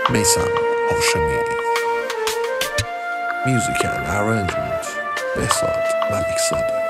میثم هاشمی. موزیک اند ارنجمنت بهزاد ملکزاده.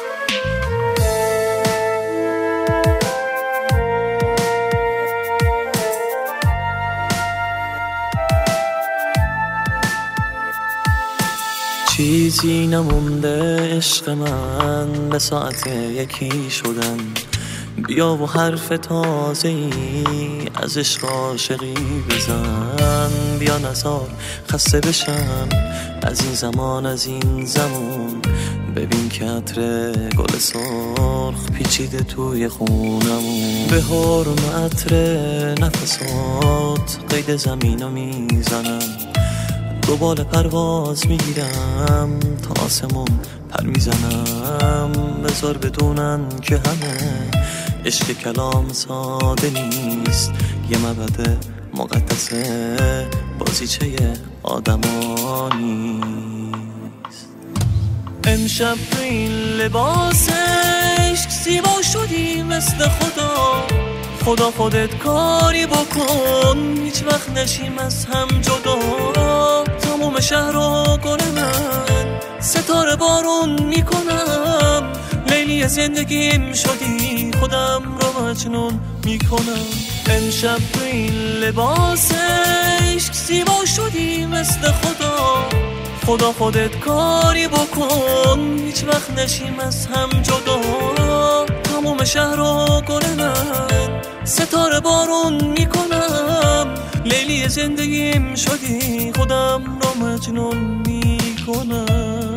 چیزی نمونده عشق من به ساعت یکی شدن. بیا و حرف تازه‌ای از عشق عاشقی بزن. بیا نزار خسته بشم از این زمان از این زمان. ببین که عطر گل سرخ پیچیده توی خونمون. به حرم عطر نفسات قید زمینو میزنم. دوباره پرواز میگیرم تا آسمون پر میزنم. بذار بدونن که همه عشق کلام ساده نیست. یه مبعد مقدسه بازیچه آدما نیست. امشب تو این لباس عشق زیبا شدی مثل خدا خودت کاری بکن. هیچ وقت نشیم از هم جدا. تموم شهر و گل من ستاره بارون میکنم. لیلی زندگیم شدی خودم رو مجنون میکنم. امشب تو این لباس عشق زیبا شدی مثل خدا خودت کاری بکن. هیچ وقت نشیم از هم جدا. تموم شهر و گل من ستاره بارون میکنم. لیلی زندگیم شدی خودم رو مجنون میکنم.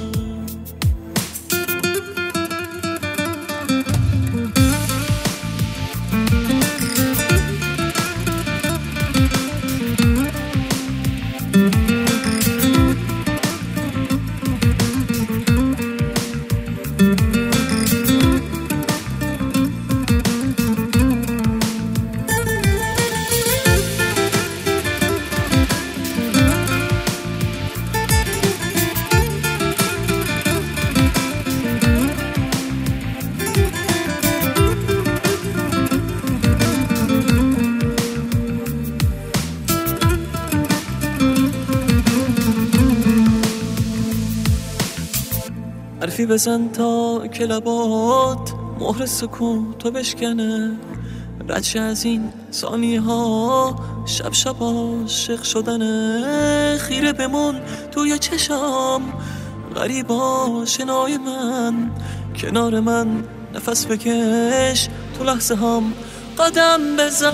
حرفی بزن تا که لبات مهر سکوتو بشکنه. ردش از این ثانیه ها شب عاشق شدنه. خیره بمون توی چشام غریبا شنای من. کنار من نفس بکش تو لحظه هم قدم بزن.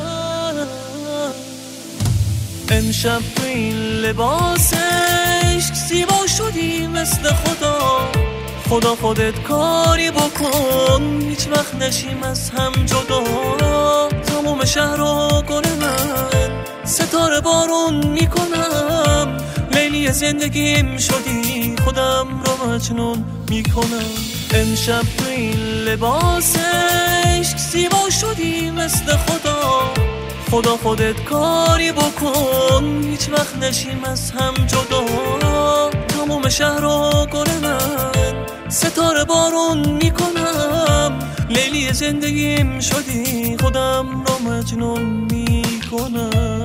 امشب تو این لباس عشق زیبا شدی مثل خدا خودت کاری بکن. هیچ وقت نشیم از هم جدا. تموم شهر و گل من ستاره بارون میکنم. لیلی زندگیم شدی خودم رو مجنون میکنم. امشب تو این لباس عشق زیبا شدی مثل خدا خودت کاری بکن. هیچ وقت نشیم از هم جدا. تموم شهر و گل من ستاره بارون میکنم. لیلی زندگیم شدی خودم رو مجنون میکنم.